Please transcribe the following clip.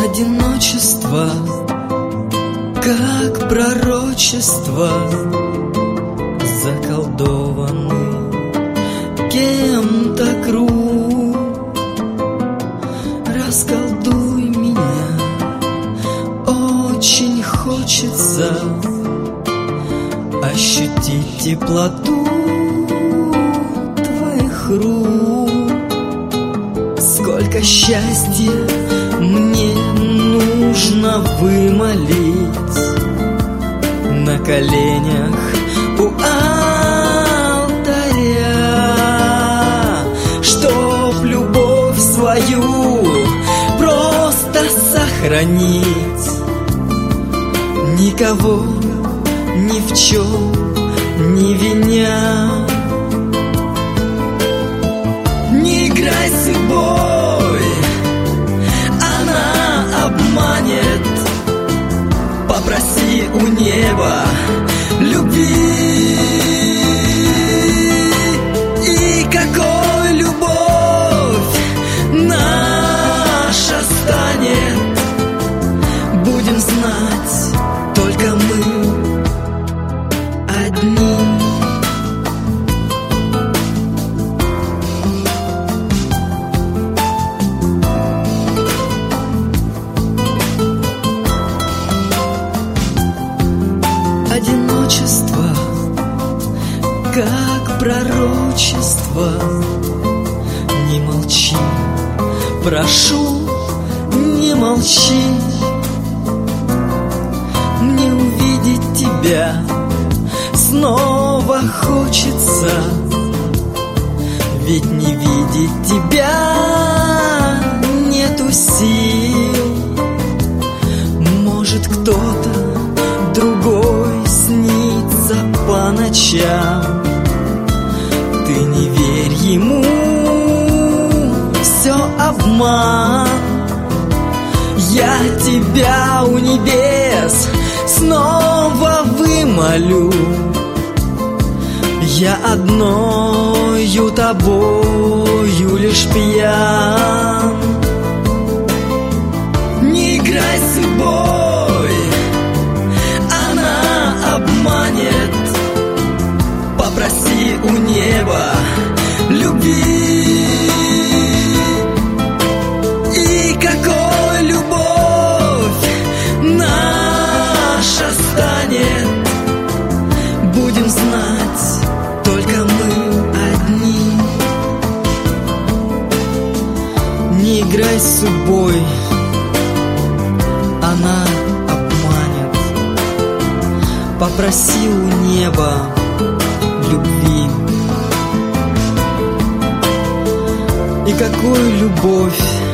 Одиночество, как пророчество, заколдованный кем-то круг. Расколдуй меня, очень хочется ощутить теплоту твоих рук. Сколько счастья мне нужно вымолить на коленях у алтаря, чтоб любовь свою просто сохранить, никого ни в чем не виня. Не играй с судьбой, она обманет. Попроси у неба любви. И какой любовь наша станет, будем знать только мы одни. Одиночество, как пророчество. Не молчи, прошу, не молчи. Мне увидеть тебя снова хочется, ведь не видеть тебя нету сил. Может, кто-то другой снится по ночам. Ты не верь ему, все обман. Я тебя у небес снова вымолю. Я одною тобою лишь пьян. Не играй с судьбой, обманет. Попроси у неба любви. И какой любовь наша станет, будем знать только мы одни. Не играй с судьбой, она обманет. Попроси у неба любви. И какую любовь